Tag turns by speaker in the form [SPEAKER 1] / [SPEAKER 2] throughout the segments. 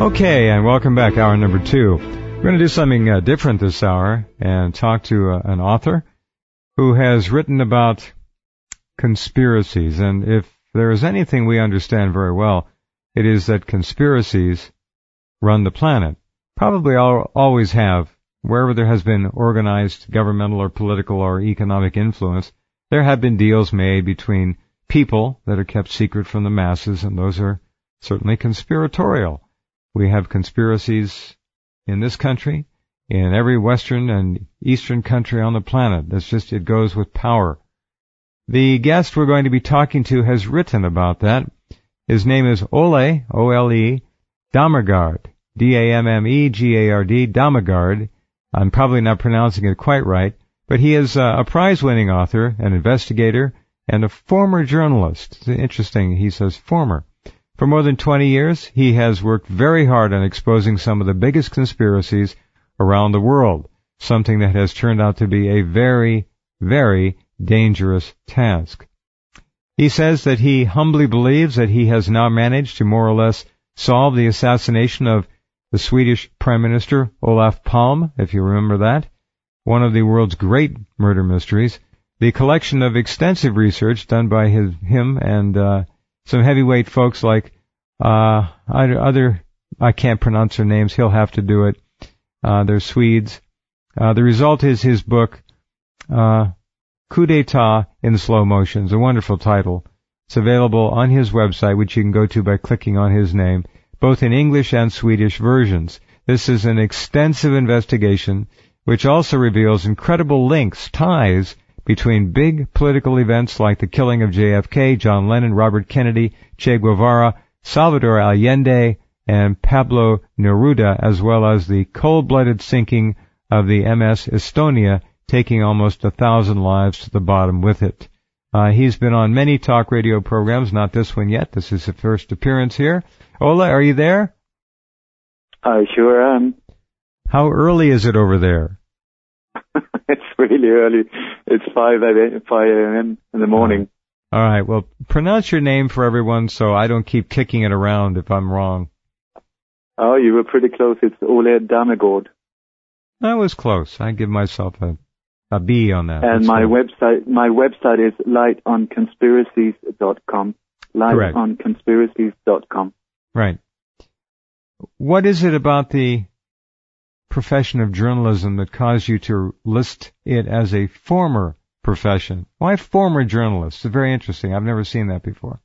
[SPEAKER 1] Okay, and welcome back, hour number 2. We're going to do something different this hour and talk to an author who has written about conspiracies. And if there is anything we understand very well, it is that conspiracies run the planet. Probably always have. Wherever there has been organized governmental or political or economic influence, there have been deals made between people that are kept secret from the masses, and those are certainly conspiratorial. We have conspiracies in this country, in every Western and Eastern country on the planet. That's just, it goes with power. The guest we're going to be talking to has written about that. His name is Ole, O-L-E, Dammegard, D-A-M-M-E-G-A-R-D, Dammegard. I'm probably not pronouncing it quite right, but he is a prize-winning author, an investigator, and a former journalist. It's interesting, he says former. For more than 20 years, he has worked very hard on exposing some of the biggest conspiracies around the world, something that has turned out to be a very, very dangerous task. He says that he humbly believes that he has now managed to more or less solve the assassination of the Swedish Prime Minister Olof Palme, if you remember that, one of the world's great murder mysteries. The collection of extensive research done by him and some heavyweight folks like I can't pronounce their names. He'll have to do it. They're Swedes. The result is his book, Coup d'etat in Slow Motion. It's a wonderful title. It's available on his website, which you can go to by clicking on his name, both in English and Swedish versions. This is an extensive investigation, which also reveals incredible links, ties, between big political events like the killing of JFK, John Lennon, Robert Kennedy, Che Guevara, Salvador Allende, and Pablo Neruda, as well as the cold-blooded sinking of the MS Estonia, taking almost 1,000 lives to the bottom with it. He's been on many talk radio programs, not this one yet. This is his first appearance here. Ola, are you there?
[SPEAKER 2] I sure am.
[SPEAKER 1] How early is it over there?
[SPEAKER 2] It's really early. It's 5 a.m. in the morning.
[SPEAKER 1] All right. Well, pronounce your name for everyone so I don't keep kicking it around if I'm wrong.
[SPEAKER 2] Oh, you were pretty close. It's Ole Dammegard.
[SPEAKER 1] I was close. I give myself a B on that.
[SPEAKER 2] And my website is lightonconspiracies.com. Lightonconspiracies.com.
[SPEAKER 1] Right. What is it about the profession of journalism that caused you to list it as a former profession? Why former journalist? It's very interesting. I've never seen that before.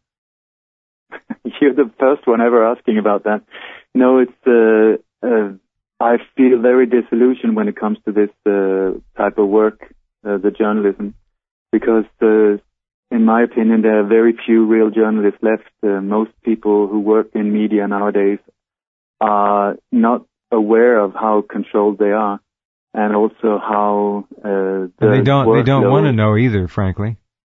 [SPEAKER 2] You're the first one ever asking about that. No, it's I feel very disillusioned when it comes to this type of work, the journalism, because in my opinion there are very few real journalists left. Most people who work in media nowadays are not aware of how controlled they are, and also how
[SPEAKER 1] they don't want to know either, frankly.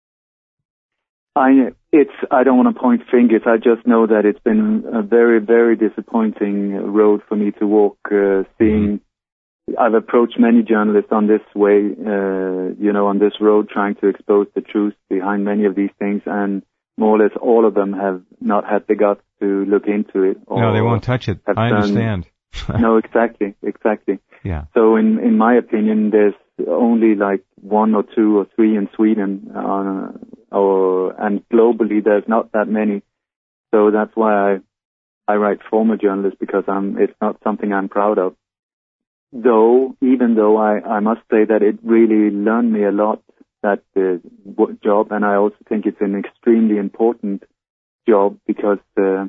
[SPEAKER 2] I don't want to point fingers. I just know that it's been a very, very disappointing road for me to walk. I've approached many journalists on this way, on this road, trying to expose the truth behind many of these things, and more or less all of them have not had the guts to look into it.
[SPEAKER 1] No, they won't touch it. I understand.
[SPEAKER 2] No, exactly.
[SPEAKER 1] Yeah.
[SPEAKER 2] So in my opinion, there's only like 1 or 2 or 3 in Sweden, and globally there's not that many. So that's why I write former journalist, because it's not something I'm proud of. Even though I must say that it really learned me a lot, that job, and I also think it's an extremely important job, because the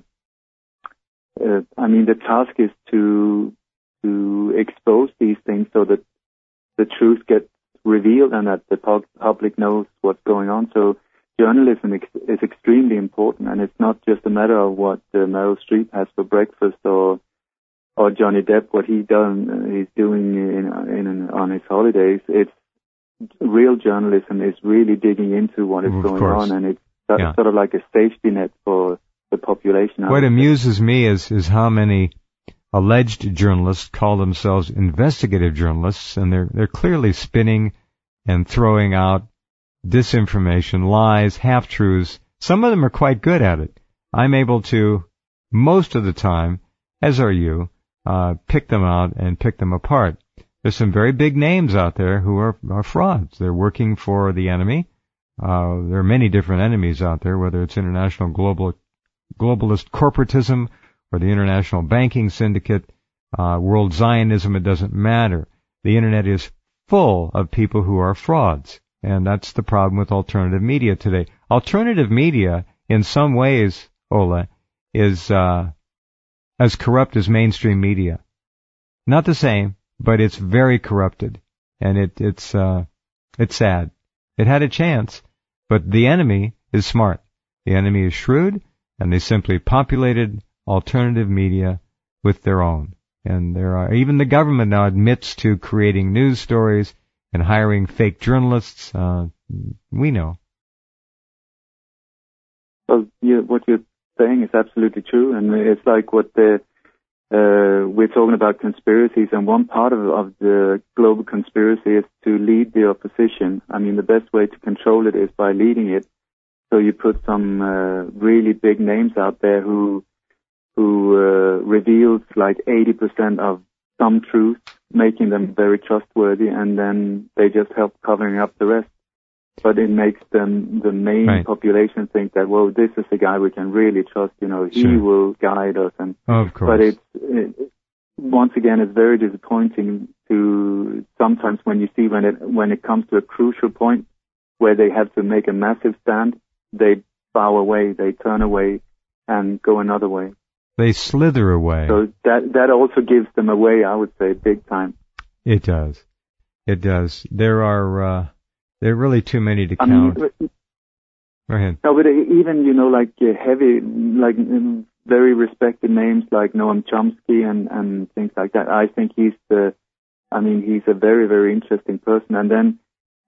[SPEAKER 2] task is to expose these things so that the truth gets revealed and that the public knows what's going on. So journalism is extremely important, and it's not just a matter of what Meryl Streep has for breakfast or Johnny Depp, what he's doing on his holidays. It's real journalism is really digging into what is going on, and it's sort of like a safety net for the population.
[SPEAKER 1] What amuses me is how many alleged journalists call themselves investigative journalists, and they're clearly spinning and throwing out disinformation, lies, half-truths. Some of them are quite good at it. I'm able to, most of the time, as are you, pick them out and pick them apart. There's some very big names out there who are frauds. They're working for the enemy. There are many different enemies out there, whether it's international globalist corporatism or the international banking syndicate, world Zionism, it doesn't matter. The internet is full of people who are frauds. And that's the problem with alternative media today. Alternative media, in some ways, Ola, is as corrupt as mainstream media. Not the same, but it's very corrupted. And it's sad. It had a chance, but the enemy is smart. The enemy is shrewd, and they simply populated alternative media with their own. And even the government now admits to creating news stories and hiring fake journalists. We know.
[SPEAKER 2] Well, what you're saying is absolutely true, and it's like what we're talking about conspiracies, and one part of the global conspiracy is to lead the opposition. I mean, the best way to control it is by leading it. So you put some really big names out there who reveals like 80% of some truth, making them very trustworthy, and then they just help covering up the rest. But it makes them, the main population, think that, well, this is a guy we can really trust, he will guide us. And
[SPEAKER 1] of course.
[SPEAKER 2] But once again, it's very disappointing to sometimes when you see when it comes to a crucial point where they have to make a massive stand, they bow away, they turn away and go another way.
[SPEAKER 1] They slither away.
[SPEAKER 2] So that also gives them away, I would say, big time.
[SPEAKER 1] It does. It does. There are really too many to count. Go ahead.
[SPEAKER 2] No, but even, like heavy, like very respected names like Noam Chomsky and things like that. I think he's a very, very interesting person. And then,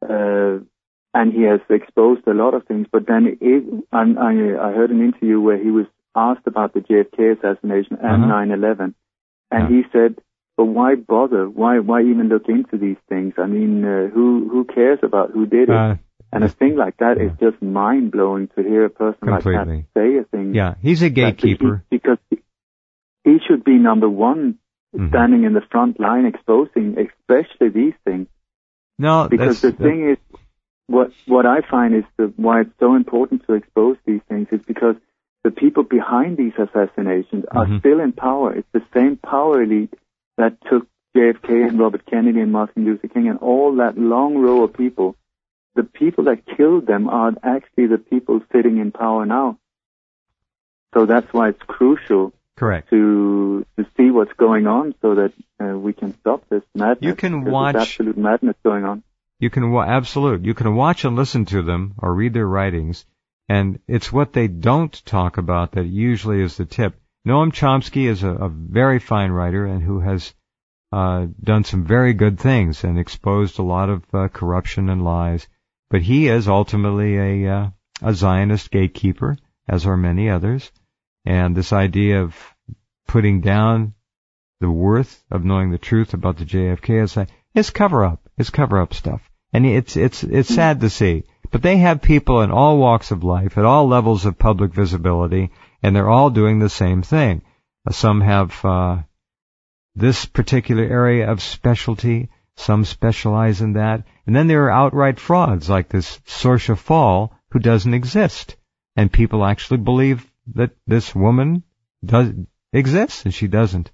[SPEAKER 2] and he has exposed a lot of things. But then I heard an interview where he was asked about the JFK assassination and 9/11, and he said, "But why bother? Why even look into these things? I mean, who cares about who did it?" And a thing like that is just mind blowing to hear a person like that say a thing.
[SPEAKER 1] Yeah, he's a gatekeeper
[SPEAKER 2] because he should be number one, standing in the front line, exposing especially these things.
[SPEAKER 1] No,
[SPEAKER 2] because the thing is, what I find is why it's so important to expose these things is because the people behind these assassinations are still in power. It's the same power elite that took JFK and Robert Kennedy and Martin Luther King and all that long row of people. The people that killed them are actually the people sitting in power now. So that's why it's crucial to see what's going on so that we can stop this madness.
[SPEAKER 1] You can watch
[SPEAKER 2] absolute madness going on.
[SPEAKER 1] You can You can watch and listen to them or read their writings. And it's what they don't talk about that usually is the tip. Noam Chomsky is a very fine writer and who has done some very good things and exposed a lot of corruption and lies. But he is ultimately a Zionist gatekeeper, as are many others. And this idea of putting down the worth of knowing the truth about the JFK is cover-up. It's cover-up stuff. And it's sad to see. But they have people in all walks of life, at all levels of public visibility, and they're all doing the same thing. Some have this particular area of specialty, some specialize in that, and then there are outright frauds like this Saoirse Fall, who doesn't exist. And people actually believe that this woman does exist, and she doesn't.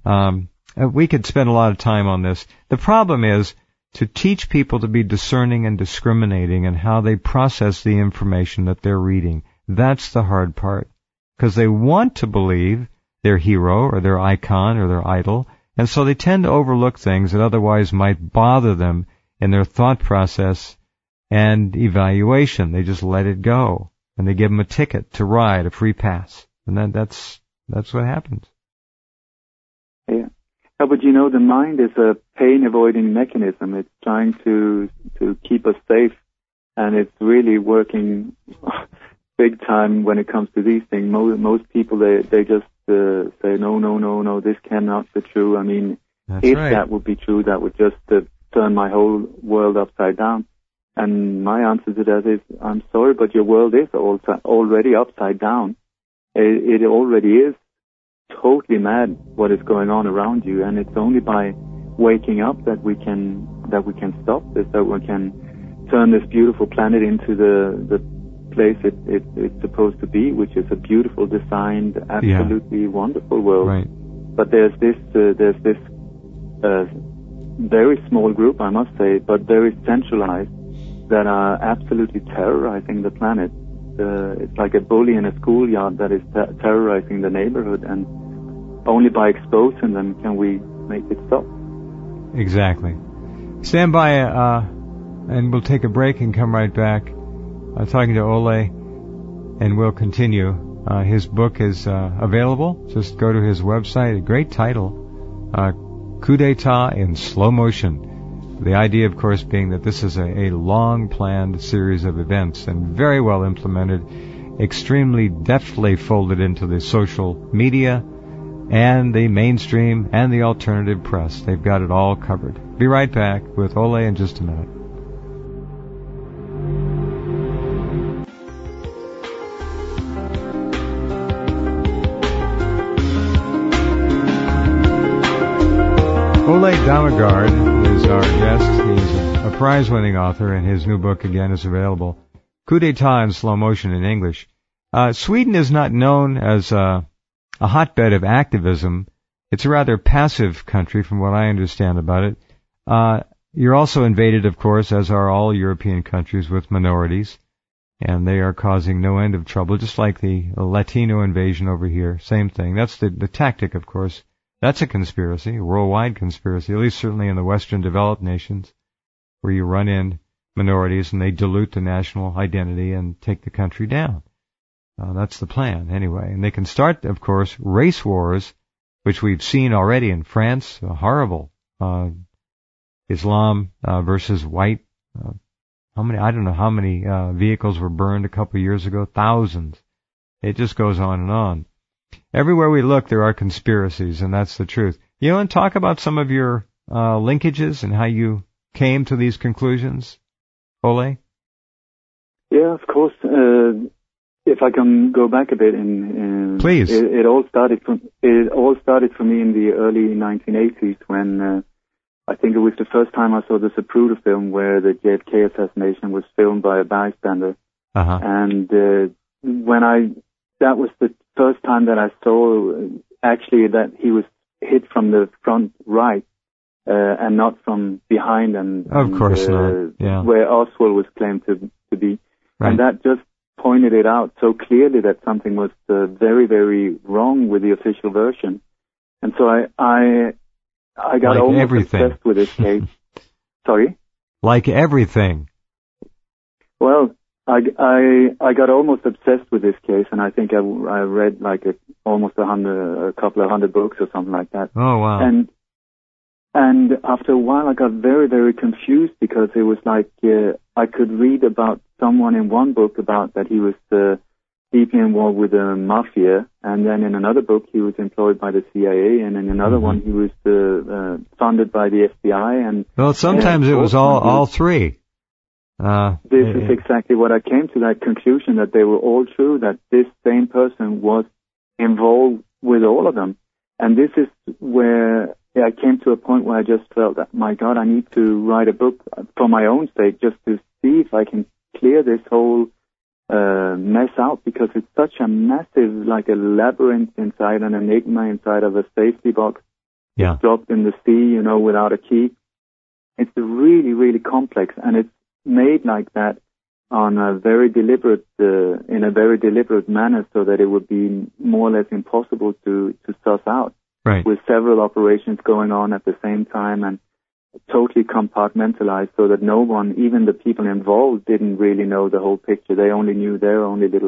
[SPEAKER 1] We could spend a lot of time on this. The problem is to teach people to be discerning and discriminating in how they process the information that they're reading. That's the hard part. Because they want to believe their hero or their icon or their idol, and so they tend to overlook things that otherwise might bother them in their thought process and evaluation. They just let it go, and they give them a ticket to ride, a free pass. And that's what happens.
[SPEAKER 2] Yeah. No, but the mind is a pain-avoiding mechanism. It's trying to keep us safe, and it's really working big time when it comes to these things. Most people, they just say, no, this cannot be true. I mean, that would be true, that would just turn my whole world upside down. And my answer to that is, I'm sorry, but your world is already upside down. It already is totally mad what is going on around you, and it's only by waking up that we can stop this, that we can turn this beautiful planet into the place it's supposed to be, which is a beautiful, designed, absolutely wonderful world.
[SPEAKER 1] Right.
[SPEAKER 2] But there's this very small group, I must say, but very centralized, that are absolutely terrorizing the planet. It's like a bully in a schoolyard that is terrorizing the neighborhood, and only by exposing them can we make it stop.
[SPEAKER 1] Exactly. Stand by, and we'll take a break and come right back. Talking to Ole, and we'll continue. His book is available. Just go to his website. A great title, Coup d'etat in Slow Motion. The idea, of course, being that this is a long-planned series of events and very well implemented, extremely deftly folded into the social media and the mainstream and the alternative press. They've got it all covered. Be right back with Ole in just a minute. Ole Dammegard is our guest. He's a prize-winning author, and his new book, again, is available. Coup d'etat in Slow Motion in English. Sweden is not known as a hotbed of activism. It's a rather passive country, from what I understand about it. You're also invaded, of course, as are all European countries, with minorities, and they are causing no end of trouble, just like the Latino invasion over here. Same thing. That's the tactic, of course. That's a conspiracy, a worldwide conspiracy, at least certainly in the Western developed nations, where you run in minorities and they dilute the national identity and take the country down. That's the plan, anyway. And they can start, of course, race wars, which we've seen already in France, horrible. Islam versus white. I don't know how many vehicles were burned a couple of years ago. Thousands. It just goes on and on. Everywhere we look, there are conspiracies, and that's the truth. You want to talk about some of your linkages and how you came to these conclusions, Ole?
[SPEAKER 2] Yeah, of course. If I can go back a bit,
[SPEAKER 1] please.
[SPEAKER 2] It all started for me in the early 1980s when I think it was the first time I saw the Zapruder film where the JFK assassination was filmed by a bystander, and that was the first time that I saw actually that he was hit from the front right and not from behind, and
[SPEAKER 1] of course not. Yeah.
[SPEAKER 2] Where Oswald was claimed to be,
[SPEAKER 1] right.
[SPEAKER 2] And that just pointed it out so clearly that something was very, very wrong with the official version, and so I got
[SPEAKER 1] like
[SPEAKER 2] almost
[SPEAKER 1] everything.
[SPEAKER 2] obsessed with this case. Sorry?
[SPEAKER 1] Like everything.
[SPEAKER 2] Well, I got almost obsessed with this case, and I think I read like a couple of hundred books or something like that.
[SPEAKER 1] Oh wow!
[SPEAKER 2] And after a while, I got very, very confused because it was like I could read about someone in one book about that he was deeply involved with the mafia, and then in another book he was employed by the CIA, and in another one he was funded by the FBI. And
[SPEAKER 1] well, sometimes it was all three.
[SPEAKER 2] This is exactly what I came to, that conclusion, that they were all true, that this same person was involved with all of them. And this is where I came to a point where I just felt that, my God, I need to write a book for my own sake, just to see if I can clear this whole mess out, because it's such a massive, like a labyrinth inside, an enigma inside of a safety box.
[SPEAKER 1] Yeah.
[SPEAKER 2] Dropped in the sea, without a key. It's really, really complex, and it's made like that on a very deliberate, in a very deliberate manner, so that it would be more or less impossible to suss out.
[SPEAKER 1] Right.
[SPEAKER 2] With several operations going on at the same time, and totally compartmentalized, so that no one, even the people involved, didn't really know the whole picture. They only knew their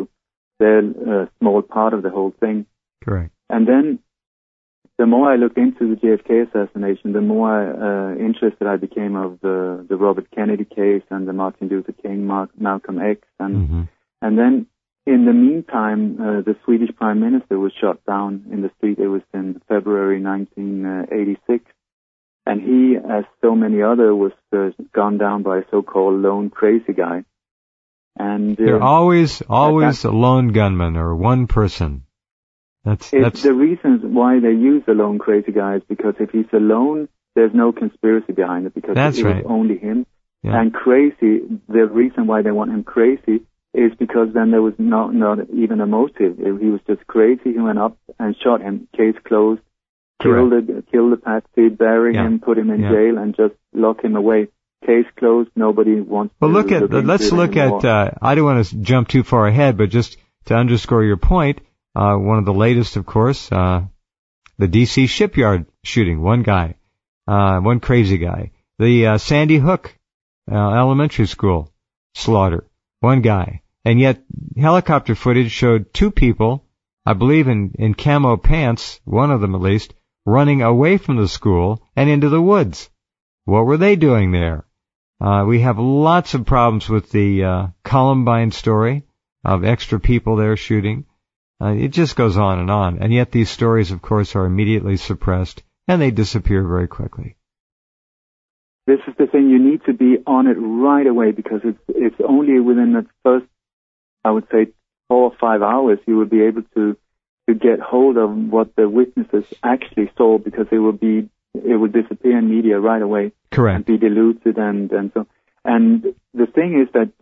[SPEAKER 2] small part of the whole thing.
[SPEAKER 1] Correct.
[SPEAKER 2] And then the more I looked into the JFK assassination, the more interested I became of the Robert Kennedy case and the Martin Luther King, Malcolm X, and then in the meantime, the Swedish Prime Minister was shot down in the street. It was in February 1986, and he, as so many others, was gone down by a so-called lone crazy guy. And
[SPEAKER 1] they're always a lone gunman or one person. That's
[SPEAKER 2] the reasons why they use the lone crazy guy is because if he's alone, there's no conspiracy behind it, because it was only him.
[SPEAKER 1] Yeah.
[SPEAKER 2] And crazy, the reason why they want him crazy is because then there was not even a motive. He was just crazy. He went up and shot him. Case closed. Kill the patsy, bury him, put him in jail, and just lock him away. Case closed. Nobody wants to
[SPEAKER 1] look at. Let's look
[SPEAKER 2] anymore.
[SPEAKER 1] at. I don't want to jump too far ahead, but just to underscore your point, one of the latest, of course, the D.C. shipyard shooting. One guy, one crazy guy. The Sandy Hook elementary school slaughter. One guy. And yet helicopter footage showed two people, I believe in camo pants, one of them at least, running away from the school and into the woods. What were they doing there? We have lots of problems with the Columbine story of extra people there shooting. It just goes on. And yet these stories, of course, are immediately suppressed and they disappear very quickly.
[SPEAKER 2] This is the thing. You need to be on it right away, because it's only within the first, I would say, 4 or 5 hours you will be able to get hold of what the witnesses actually saw, because it will disappear in media right away.
[SPEAKER 1] Correct.
[SPEAKER 2] And be diluted and so. And the thing is that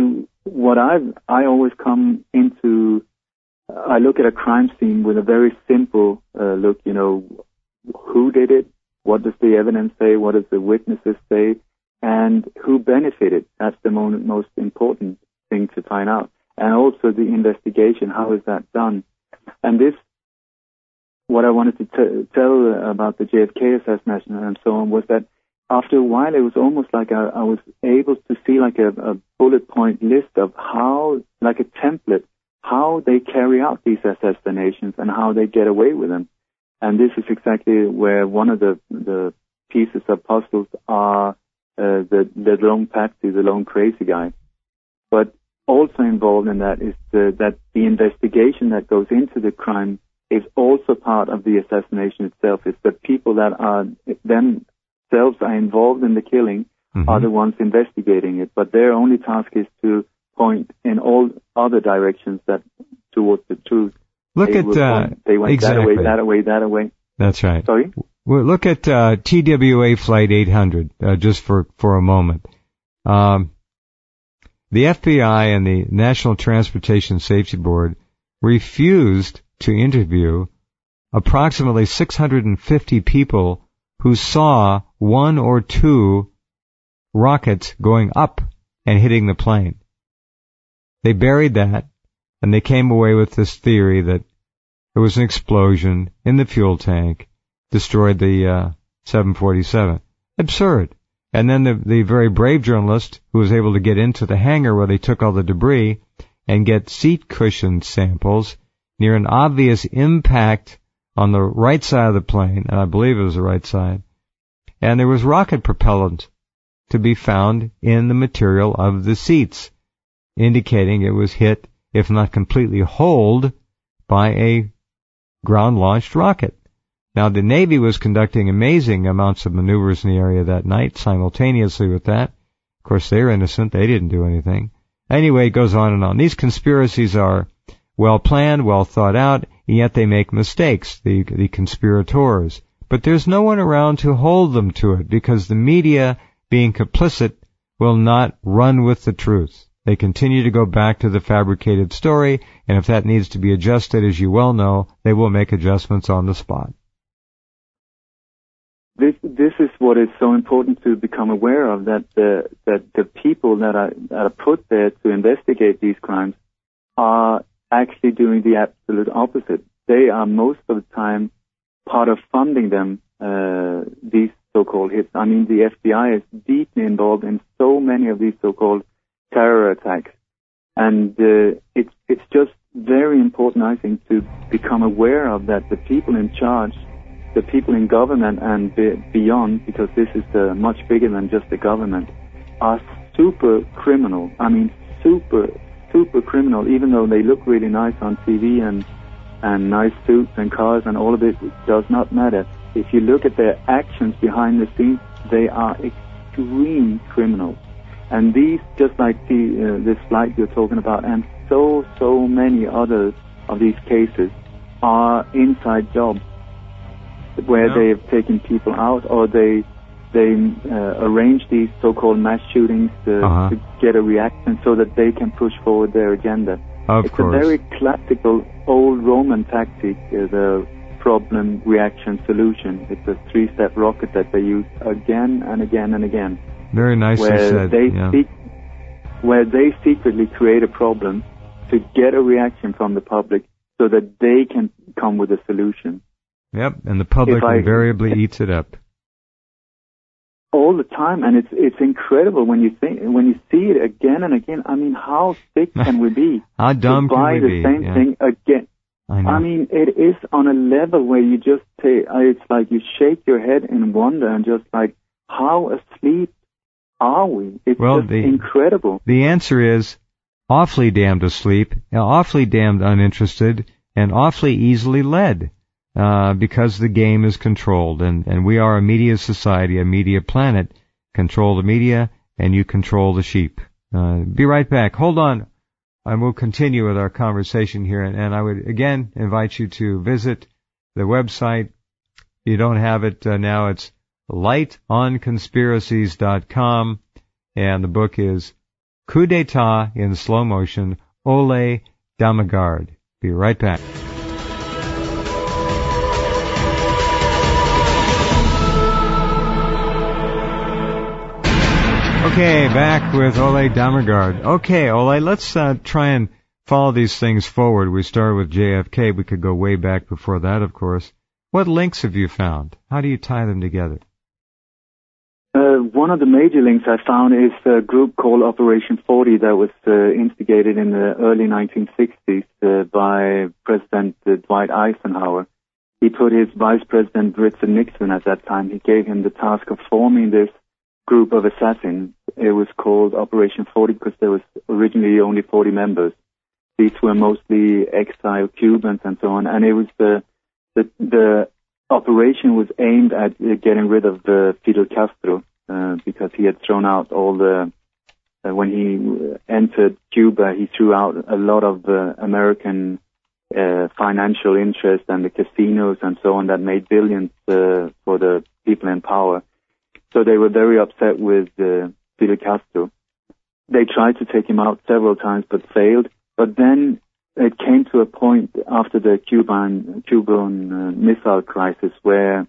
[SPEAKER 2] I always come into, I look at a crime scene with a very simple look, who did it? What does the evidence say? What does the witnesses say? And who benefited? That's the most important thing to find out. And also the investigation, how is that done? And what I wanted to tell about the JFK assassination and so on was that after a while it was almost like I was able to see like a bullet point list of how, like a template, how they carry out these assassinations and how they get away with them. And this is exactly where one of the pieces of puzzles are the lone patsy, the lone crazy guy. But also involved in that is that the investigation that goes into the crime is also part of the assassination itself. It's the people that are themselves are involved in the killing are the ones investigating it. But their only task is to point in all other directions towards the truth.
[SPEAKER 1] Look at
[SPEAKER 2] they went
[SPEAKER 1] exactly.
[SPEAKER 2] that away.
[SPEAKER 1] That's right.
[SPEAKER 2] Sorry?
[SPEAKER 1] Well, look at TWA Flight 800 just for a moment. The FBI and the National Transportation Safety Board refused to interview approximately 650 people who saw one or two rockets going up and hitting the plane. They buried that, and they came away with this theory that there was an explosion in the fuel tank, destroyed the 747. Absurd. And then the very brave journalist who was able to get into the hangar where they took all the debris and get seat cushion samples near an obvious impact on the right side of the plane, and I believe it was the right side, and there was rocket propellant to be found in the material of the seats, indicating it was hit, if not completely holed, by a ground-launched rocket. Now, the Navy was conducting amazing amounts of maneuvers in the area that night, simultaneously with that. Of course, they're innocent. They didn't do anything. Anyway, it goes on and on. These conspiracies are well-planned, well thought out, and yet they make mistakes, the conspirators. But there's no one around to hold them to it, because the media, being complicit, will not run with the truth. They continue to go back to the fabricated story, and if that needs to be adjusted, as you well know, they will make adjustments on the spot.
[SPEAKER 2] This is what is so important to become aware of, that the people that are put there to investigate these crimes are actually doing the absolute opposite. They are most of the time part of funding them, these so-called hits. I mean, the FBI is deeply involved in so many of these so-called terror attacks. And it's just very important, I think, to become aware of that the people in charge, the people in government and beyond, because this is much bigger than just the government, are super criminal. I mean, super criminal, even though they look really nice on TV and nice suits and cars and all of it does not matter. If you look at their actions behind the scenes, they are extreme criminals. And these, just like this flight you're talking about, and so many others of these cases, are inside jobs where they have taken people out, or they arrange these so-called mass shootings to get a reaction so that they can push forward their agenda.
[SPEAKER 1] Of
[SPEAKER 2] it's
[SPEAKER 1] course.
[SPEAKER 2] a very classical old Roman tactic, the problem, reaction, solution. It's a 3-step rocket that they use again and again and again.
[SPEAKER 1] Very nicely said.
[SPEAKER 2] Where they secretly create a problem to get a reaction from the public so that they can come with a solution.
[SPEAKER 1] Yep, and the public invariably eats it up.
[SPEAKER 2] All the time, and it's incredible when you see it again and again. I mean, how sick can we be?
[SPEAKER 1] How dumb can we be?
[SPEAKER 2] To buy the same thing again. I mean, it is on a level where you just it's like you shake your head in wonder and just like, how asleep are we? It's just incredible.
[SPEAKER 1] The answer is awfully damned asleep, awfully damned uninterested, and awfully easily led. Because the game is controlled, and we are a media society, a media planet. Control the media, and you control the sheep. Be right back. Hold on. I will continue with our conversation here, and I would again invite you to visit the website. If you don't have it now, it's lightonconspiracies.com, and the book is Coup d'etat in Slow Motion, Ole Dammegard. Be right back. Okay, back with Ole Dammegard. Okay, Ole, let's try and follow these things forward. We started with JFK. We could go way back before that, of course. What links have you found? How do you tie them together?
[SPEAKER 2] One of the major links I found is a group called Operation 40 that was instigated in the early 1960s by President Dwight Eisenhower. He put his Vice President Richard Nixon at that time. He gave him the task of forming this group of assassins. It was called Operation 40 because there was originally only 40 members. These were mostly exiled Cubans and so on, and it was the operation was aimed at getting rid of Fidel Castro because he had thrown out all when he entered Cuba, he threw out a lot of American financial interest and the casinos and so on that made billions for the people in power. So they were very upset with Fidel Castro. They tried to take him out several times but failed. But then it came to a point after the Cuban Missile Crisis where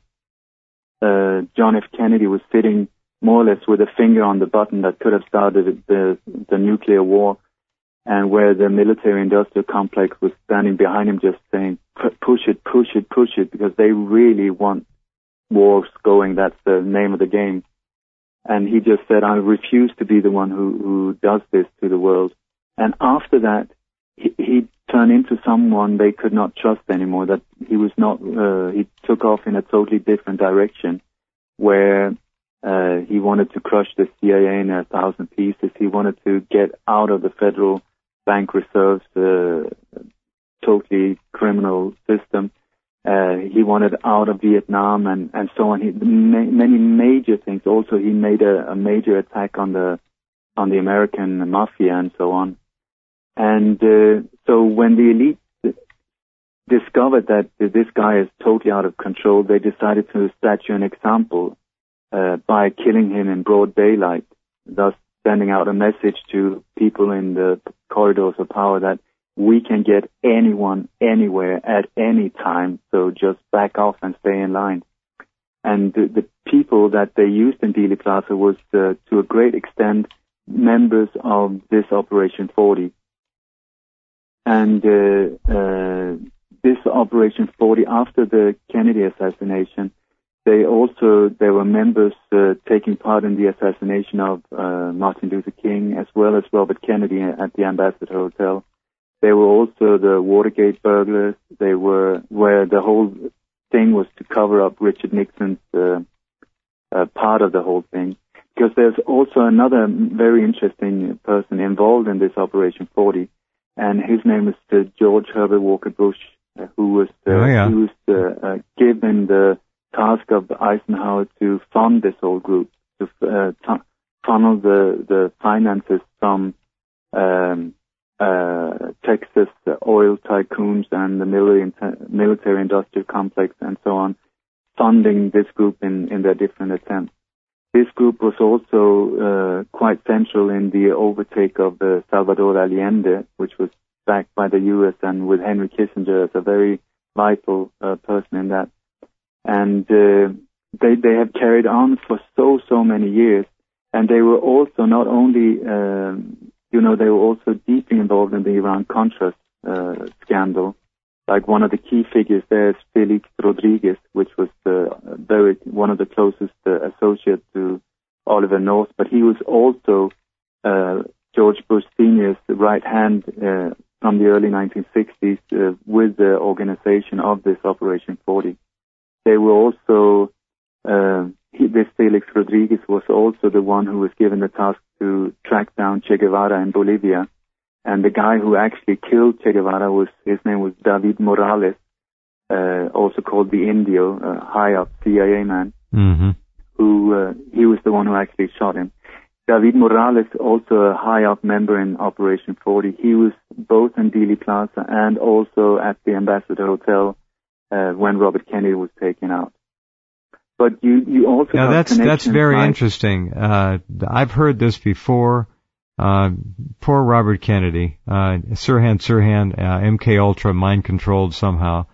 [SPEAKER 2] John F. Kennedy was sitting more or less with a finger on the button that could have started the nuclear war, and where the military-industrial complex was standing behind him just saying, push it, push it, push it, because they really want wars going. That's the name of the game. And he just said, I refuse to be the one who does this to the world. And after that, he turned into someone they could not trust anymore, that he was not, he took off in a totally different direction, where he wanted to crush the CIA in 1,000 pieces. He wanted to get out of the federal bank reserves, totally criminal system. He wanted out of Vietnam and so on. Many major things. Also, he made a major attack on the American mafia and so on. And so when the elite discovered that this guy is totally out of control, they decided to statue an example by killing him in broad daylight, thus sending out a message to people in the corridors of power that we can get anyone, anywhere, at any time, so just back off and stay in line. And the people that they used in Dealey Plaza was, to a great extent, members of this Operation 40. And this Operation 40, after the Kennedy assassination, they were members taking part in the assassination of Martin Luther King, as well as Robert Kennedy at the Ambassador Hotel. They were also the Watergate burglars. They were where the whole thing was to cover up Richard Nixon's part of the whole thing. Because there's also another very interesting person involved in this Operation 40, and his name is George Herbert Walker Bush, who was given the task of Eisenhower to fund this whole group, to funnel the finances from Texas oil tycoons and the military-industrial complex and so on, funding this group in their different attempts. This group was also quite central in the overtake of Salvador Allende, which was backed by the U.S. and with Henry Kissinger as a very vital person in that. And they have carried on for so many years. And they were also not only, they were also deeply involved in the Iran-Contra scandal. Like one of the key figures there is Felix Rodriguez, which was one of the closest associates to Oliver North. But he was also George Bush Sr.'s right hand from the early 1960s with the organization of this Operation 40. They were also, this Felix Rodriguez was also the one who was given the task to track down Che Guevara in Bolivia. And the guy who actually killed Che Guevara his name was David Morales, also called the Indio, a high-up CIA man, who he was the one who actually shot him. David Morales, also a high-up member in Operation 40. He was both in Dealey Plaza and also at the Ambassador Hotel when Robert Kennedy was taken out. But you also
[SPEAKER 1] now
[SPEAKER 2] have
[SPEAKER 1] that's very interesting. I've heard this before. Poor Robert Kennedy, Sirhan, MK Ultra, mind controlled somehow.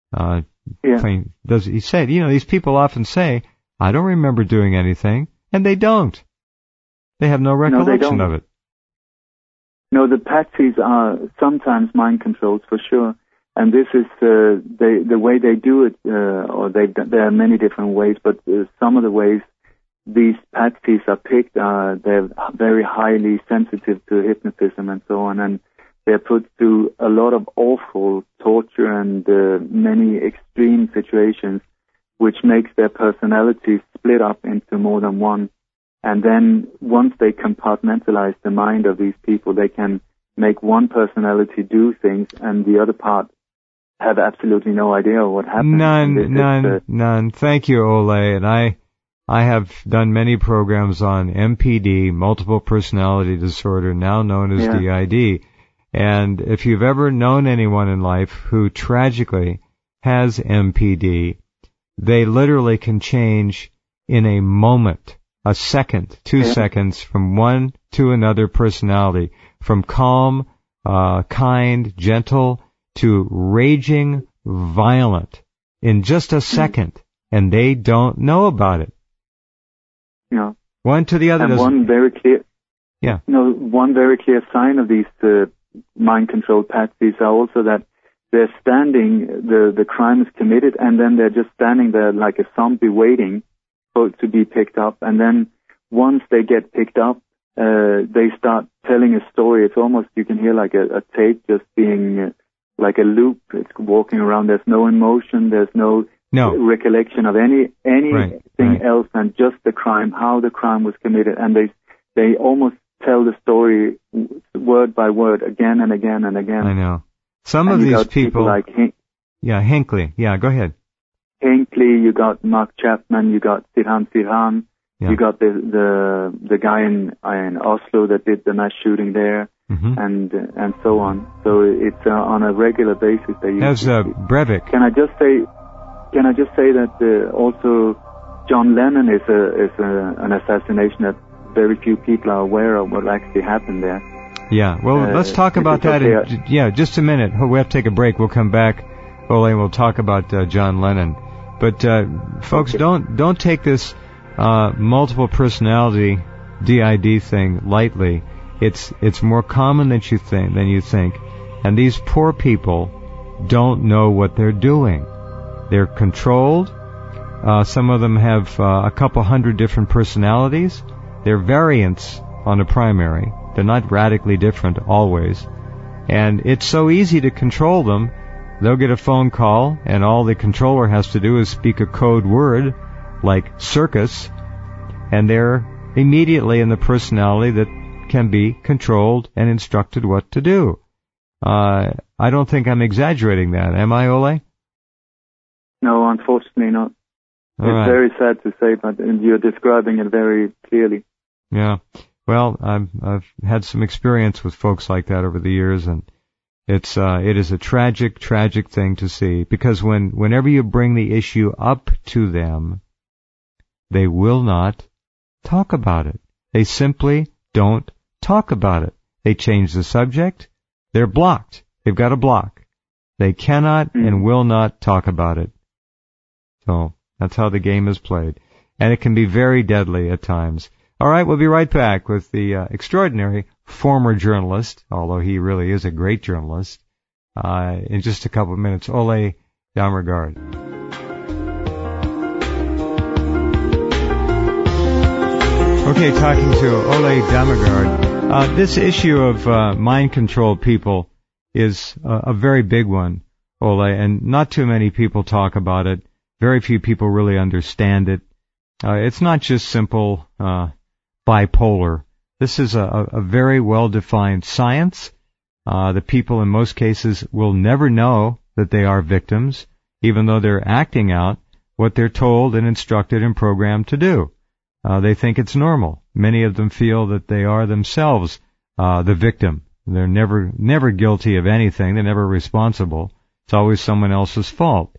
[SPEAKER 1] He said, these people often say, I don't remember doing anything, and they don't. They have no recollection of it.
[SPEAKER 2] No, the patsies are sometimes mind controlled for sure. And this is the way they do it, there are many different ways, but some of the ways these patsies are picked they're very highly sensitive to hypnotism and so on, and they're put through a lot of awful torture and many extreme situations, which makes their personality split up into more than one. And then once they compartmentalize the mind of these people, they can make one personality do things and the other part have absolutely no idea what happened.
[SPEAKER 1] None. Thank you, Ole. And I have done many programs on MPD, multiple personality disorder, now known as DID. And if you've ever known anyone in life who tragically has MPD, they literally can change in a moment, a second, 2 seconds, from one to another personality, from calm, kind, gentle, to raging, violent, in just a second, and they don't know about it.
[SPEAKER 2] Yeah.
[SPEAKER 1] One to the other.
[SPEAKER 2] And one very clear sign of these mind-controlled patsies are also that they're standing, the crime is committed, and then they're just standing there like a zombie waiting to be picked up. And then once they get picked up, they start telling a story. It's almost, you can hear like a tape just being like a loop. It's walking around. There's no emotion. There's no recollection of anything else than just the crime, how the crime was committed. And they almost tell the story word by word again and again and again.
[SPEAKER 1] I know. Some of these people
[SPEAKER 2] like
[SPEAKER 1] Hinckley. Yeah, go ahead.
[SPEAKER 2] Hinckley, you got Mark Chapman, you got Sirhan, you got the guy in Oslo that did the mass shooting there, and so on. So it's on a regular basis.
[SPEAKER 1] That's Breivik.
[SPEAKER 2] Can I just say that also John Lennon is an assassination that very few people are aware of what actually happened there.
[SPEAKER 1] Yeah, well, let's talk about that in just a minute. We have to take a break. We'll come back, Ole, and we'll talk about John Lennon. But folks, don't take this multiple personality DID thing lightly. It's more common than you think, and these poor people don't know what they're doing. They're controlled. Some of them have a couple hundred different personalities. They're variants on a primary. They're not radically different always. And it's so easy to control them. They'll get a phone call, and all the controller has to do is speak a code word, like circus, and they're immediately in the personality that can be controlled and instructed what to do. I don't think I'm exaggerating that. Am I, Ole?
[SPEAKER 2] No, unfortunately not. It's very sad to say, but you're describing it very clearly.
[SPEAKER 1] Yeah. Well, I've had some experience with folks like that over the years, and it is a tragic, tragic thing to see, because whenever you bring the issue up to them, they will not talk about it. They simply don't talk about it. They change the subject. They're blocked. They've got a block. They cannot and will not talk about it. So that's how the game is played. And it can be very deadly at times. All right, we'll be right back with the extraordinary former journalist, although he really is a great journalist, in just a couple of minutes. Ole Dammegard. Okay, talking to Ole Dammegard. This issue of mind control people is a very big one, Ole, and not too many people talk about it. Very few people really understand it. It's not just simple bipolar. This is a very well-defined science. The people in most cases will never know that they are victims, even though they're acting out what they're told and instructed and programmed to do. They think it's normal. Many of them feel that they are themselves the victim. They're never guilty of anything. They're never responsible. It's always someone else's fault.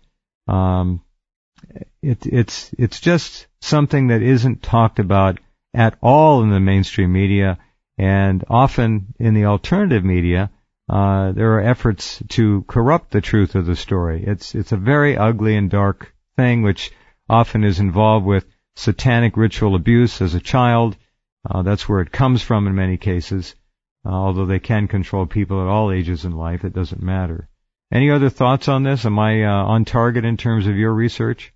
[SPEAKER 1] It's just something that isn't talked about at all in the mainstream media, and often in the alternative media, there are efforts to corrupt the truth of the story. It's a very ugly and dark thing, which often is involved with satanic ritual abuse as a child. That's where it comes from in many cases. Although they can control people at all ages in life, it doesn't matter. Any other thoughts on this? Am I on target in terms of your research?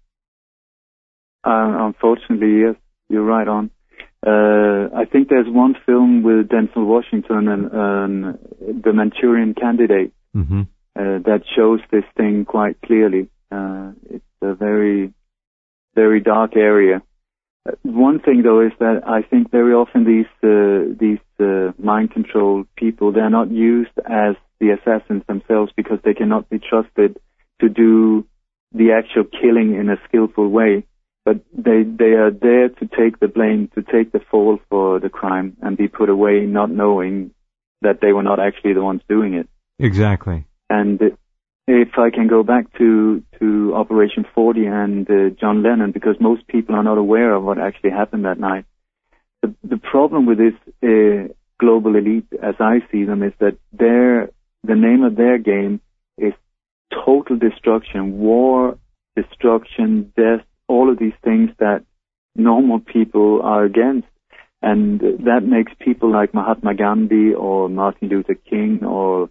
[SPEAKER 2] Unfortunately, yes, you're right on. I think there's one film with Denzel Washington and The Manchurian Candidate that shows this thing quite clearly. It's a very, very dark area. One thing, though, is that I think very often these mind control people, they're not used as the assassins themselves because they cannot be trusted to do the actual killing in a skillful way. But they are there to take the blame, to take the fall for the crime and be put away, not knowing that they were not actually the ones doing it.
[SPEAKER 1] Exactly.
[SPEAKER 2] And if I can go back to Operation 40 and John Lennon, because most people are not aware of what actually happened that night. The problem with this global elite, as I see them, is that the name of their game is total destruction, war, destruction, death, all of these things that normal people are against. And that makes people like Mahatma Gandhi or Martin Luther King or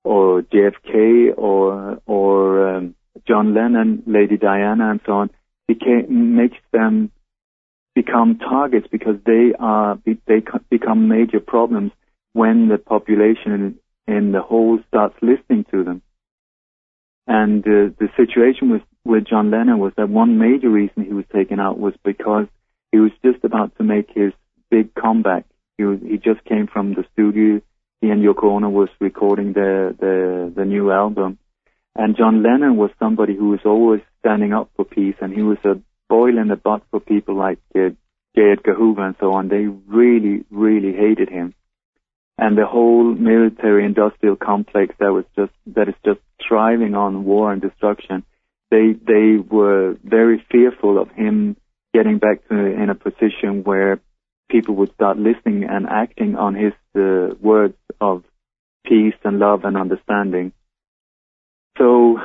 [SPEAKER 2] JFK or John Lennon, Lady Diana, and so on, makes them become targets because they become major problems when the population in the whole starts listening to them. And the situation with John Lennon was that one major reason he was taken out was because he was just about to make his big comeback. He just came from the studio. He and Yoko Ono was recording the new album. And John Lennon was somebody who was always standing up for peace, and he was a boil in the butt for people like J. Edgar Hoover and so on. They really, really hated him. And the whole military-industrial complex that is just thriving on war and destruction, they were very fearful of him getting back in a position where people would start listening and acting on his words of peace and love and understanding. So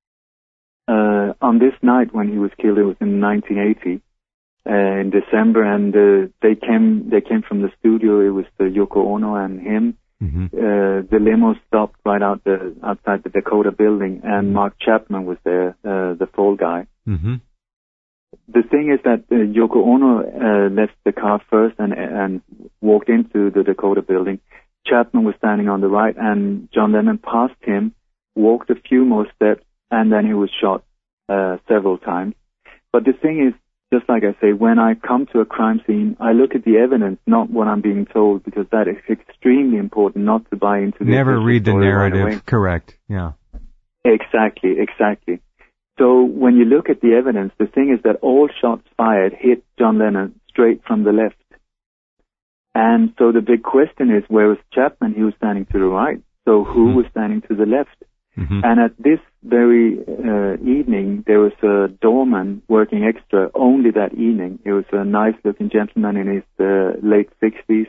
[SPEAKER 2] on this night when he was killed, it was in 1980, in December, and they came from the studio. It was Yoko Ono and him. The limo stopped right outside the Dakota building, and Mark Chapman was there, the fall guy. The thing is that Yoko Ono left the car first and walked into the Dakota building. Chapman was standing on the right, and John Lennon passed him, walked a few more steps, and then he was shot several times. But the thing is, just like I say, when I come to a crime scene, I look at the evidence, not what I'm being told, because that is extremely important not to buy into the
[SPEAKER 1] Never read the narrative.
[SPEAKER 2] Right.
[SPEAKER 1] Correct. Yeah.
[SPEAKER 2] Exactly. So when you look at the evidence, the thing is that all shots fired hit John Lennon straight from the left. And so the big question is, where was Chapman? He was standing to the right. So who was standing to the left?
[SPEAKER 1] Mm-hmm.
[SPEAKER 2] And at this very evening, there was a doorman working extra only that evening. He was a nice-looking gentleman in his late 60s,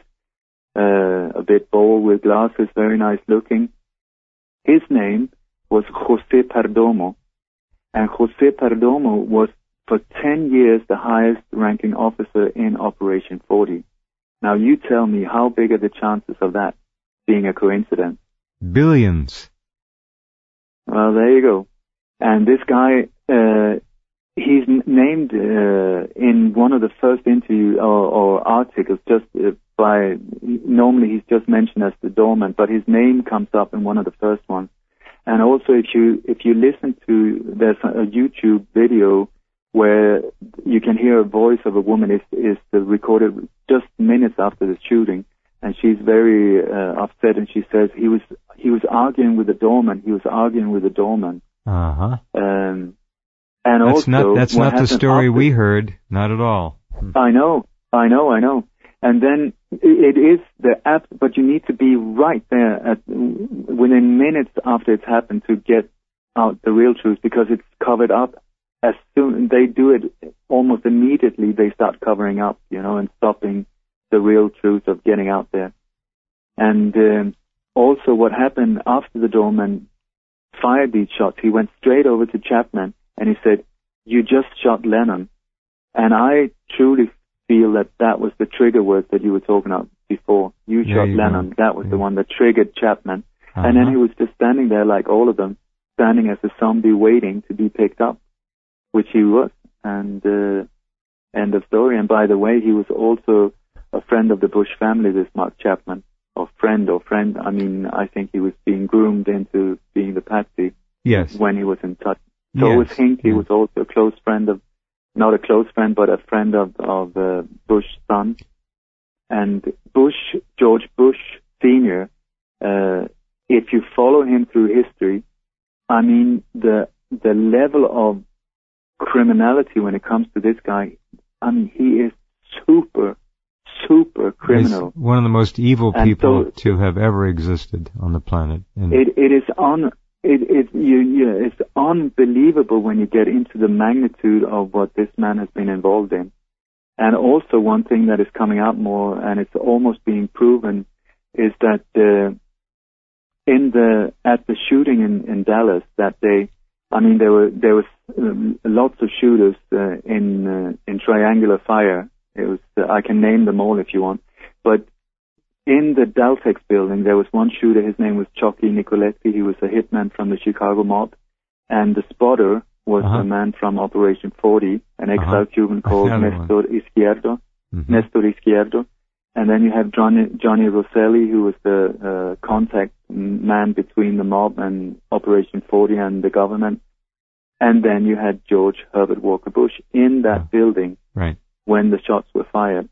[SPEAKER 2] a bit bald with glasses, very nice-looking. His name was José Perdomo. And José Perdomo was, for 10 years, the highest-ranking officer in Operation 40. Now, you tell me, how big are the chances of that being a coincidence?
[SPEAKER 1] Billions.
[SPEAKER 2] Well, there you go. And this guy, he's named in one of the first interview or articles normally he's just mentioned as the doorman, but his name comes up in one of the first ones. And also, if you listen to, there's a YouTube video where you can hear a voice of a woman is recorded just minutes after the shooting, and she's very upset, and she says he was arguing with the doorman. He was arguing with the doorman.
[SPEAKER 1] Uh-huh.
[SPEAKER 2] And
[SPEAKER 1] that's not the story we heard. Not at all.
[SPEAKER 2] I know. And then it is the app, but you need to be right there within minutes after it's happened to get out the real truth, because it's covered up as soon they do it almost immediately. They start covering up, and stopping the real truth of getting out there. And also, what happened after the doorman fired these shots, he went straight over to Chapman and he said, "You just shot Lennon." And I truly feel that was the trigger word that you were talking about before. You shot Lennon. That was the one that triggered Chapman. Uh-huh. And then he was just standing there like all of them, standing as a zombie waiting to be picked up, which he was. And end of story. And by the way, he was also a friend of the Bush family, this Mark Chapman. Or friend. I mean, I think he was being groomed into being the patsy.
[SPEAKER 1] Yes.
[SPEAKER 2] When he was in touch. So was Hinckley, was also a close friend of, not a close friend, but a friend of Bush's son. And George Bush Sr., if you follow him through history, I mean, the level of criminality when it comes to this guy, I mean, he is super criminal.
[SPEAKER 1] He's one of the most evil people to have ever existed on the planet. It's unbelievable when you get into the magnitude of what this man has been involved in. And also one thing that is coming out more, and it's almost being proven, is that at the shooting in Dallas that day, I mean, there was lots of shooters in triangular fire. It was I can name them all if you want, but in the Daltex building there was one shooter. His name was Chucky Nicoletti. He was a hitman from the Chicago mob, and the spotter was a man from Operation 40, an exiled Cuban called Nestor Izquierdo. Mm-hmm. Nestor Izquierdo. And then you have Johnny Rosselli, who was the contact man between the mob and Operation 40 and the government. And then you had George Herbert Walker Bush in that building when the shots were fired.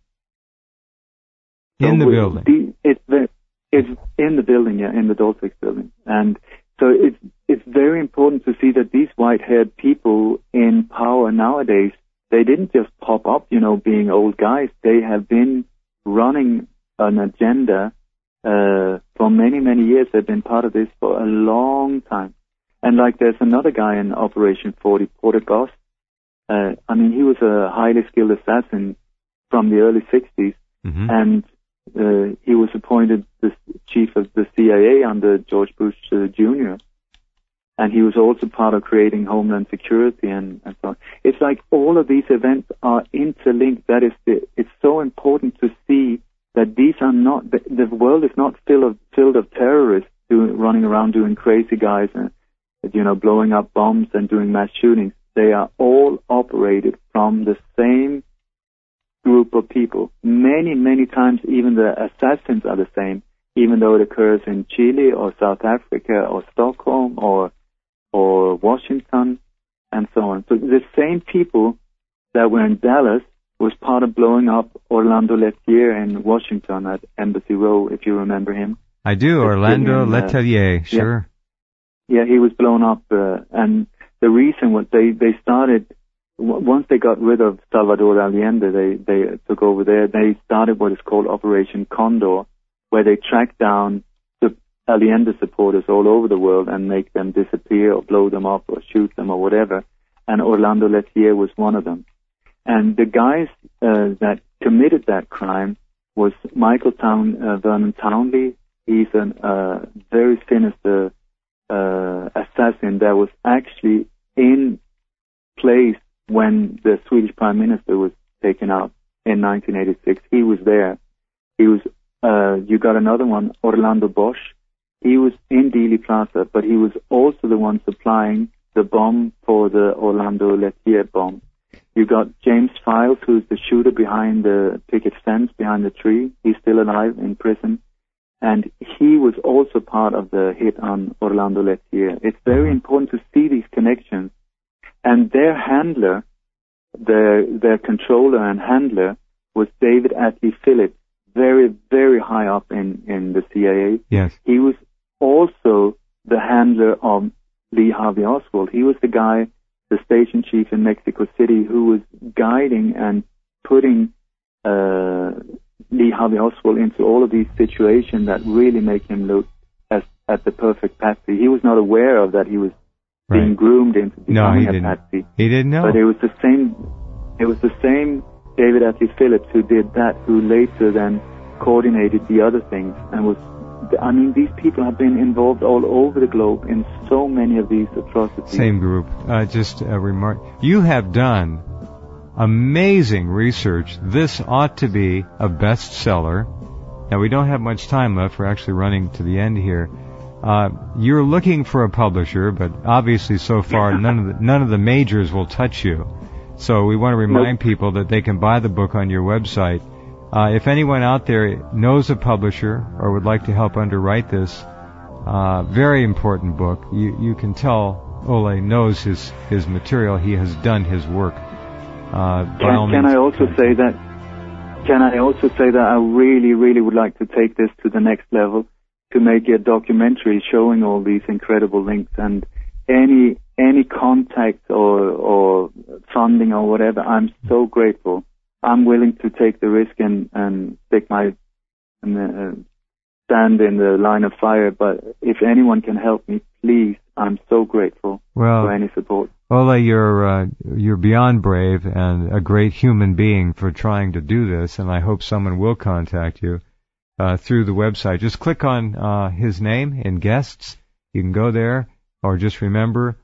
[SPEAKER 1] In the building?
[SPEAKER 2] It's in the building, in the Daltex building. And so it's very important to see that these white-haired people in power nowadays, they didn't just pop up, being old guys. They have been running an agenda for many, many years. They've been part of this for a long time. And like there's another guy in Operation 40, Porter Goss. I mean, he was a highly skilled assassin from the early 60s. Mm-hmm. And he was appointed the chief of the CIA under George Bush Jr. And he was also part of creating Homeland Security and so on. It's like all of these events are interlinked. It's so important to see that these are not, the world is not filled of terrorists running around doing crazy guys and, blowing up bombs and doing mass shootings. They are all operated from the same group of people. Many, many times even the assassins are the same, even though it occurs in Chile or South Africa or Stockholm or Washington and so on. So the same people that were in Dallas was part of blowing up Orlando Letelier in Washington at Embassy Row, if you remember him.
[SPEAKER 1] I do, Orlando Letelier, sure.
[SPEAKER 2] Yeah, he was blown up, and the reason was they started once they got rid of Salvador Allende, they took over there. They started what is called Operation Condor, where they tracked down the Allende supporters all over the world and make them disappear or blow them up or shoot them or whatever. And Orlando Letelier was one of them. And the guys that committed that crime was Michael Vernon Townley. He's a very sinister assassin that was actually in place when the Swedish Prime Minister was taken out in 1986. He was there. He was. You got another one, Orlando Bosch. He was in Dealey Plaza, but he was also the one supplying the bomb for the Orlando Letelier bomb. You got James Files, who's the shooter behind the picket fence, behind the tree. He's still alive in prison. And he was also part of the hit on Orlando Letelier. It's very important to see these connections. And their handler, their controller and handler, was David Atlee Phillips, very, very high up in the CIA.
[SPEAKER 1] Yes.
[SPEAKER 2] He was also the handler of Lee Harvey Oswald. He was the guy, the station chief in Mexico City, who was guiding and putting Lee Harvey Oswald into all of these situations that really make him look at the perfect patsy. He was not aware of that he was being groomed into becoming a patsy.
[SPEAKER 1] He didn't know.
[SPEAKER 2] But it was the same David Atlee Phillips who did that, who later then coordinated the other things and was. I mean, these people have been involved all over the globe in so many of these atrocities.
[SPEAKER 1] Same group. Just a remark. You have done amazing research. This ought to be a bestseller. Now, we don't have much time left. We're actually running to the end here. You're looking for a publisher, but obviously so far none of the majors will touch you. So we want to remind people that they can buy the book on your website. If anyone out there knows a publisher or would like to help underwrite this very important book, you can tell Ole knows his material. He has done his work.
[SPEAKER 2] Can I also say that I really, really would like to take this to the next level, to make a documentary showing all these incredible links, and any contact or funding or whatever. I'm so grateful. I'm willing to take the risk and stick my stand in the line of fire. But if anyone can help me, please, I'm so grateful for any support.
[SPEAKER 1] Ole, you're beyond brave and a great human being for trying to do this, and I hope someone will contact you through the website. Just click on his name in guests. You can go there, or just remember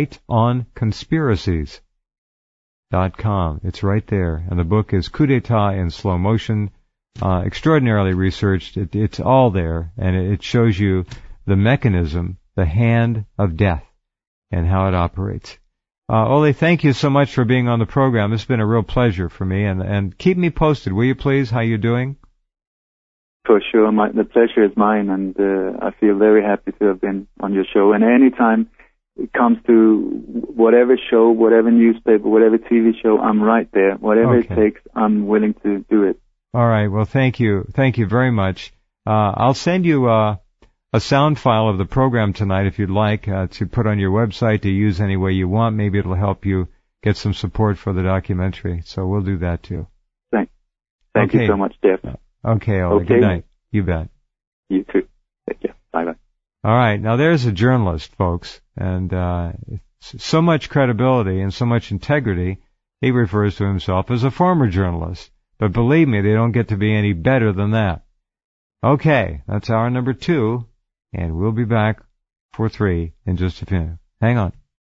[SPEAKER 1] lightonconspiracies.com. It's right there, and the book is Coup d'etat in slow motion, extraordinarily researched. It's all there, and it shows you the mechanism, the hand of death, and how it operates. Ole, thank you so much for being on the program. It's been a real pleasure for me, and keep me posted, will you please? How you doing?
[SPEAKER 2] For sure. The pleasure is mine, and I feel very happy to have been on your show. And anytime it comes to whatever show, whatever newspaper, whatever TV show, I'm right there. Whatever it takes, I'm willing to do it.
[SPEAKER 1] All right. Well, thank you. Thank you very much. I'll send you a sound file of the program tonight if you'd like to put on your website to use any way you want. Maybe it'll help you get some support for the documentary. So we'll do that too.
[SPEAKER 2] Thank you so much, Jeff.
[SPEAKER 1] Okay, Ole. Good night. You bet.
[SPEAKER 2] You too. Take care. Bye-bye.
[SPEAKER 1] All right. Now there's a journalist, folks, and so much credibility and so much integrity. He refers to himself as a former journalist. But believe me, they don't get to be any better than that. Okay, that's hour number 2, and we'll be back for 3 in just a few. Hang on.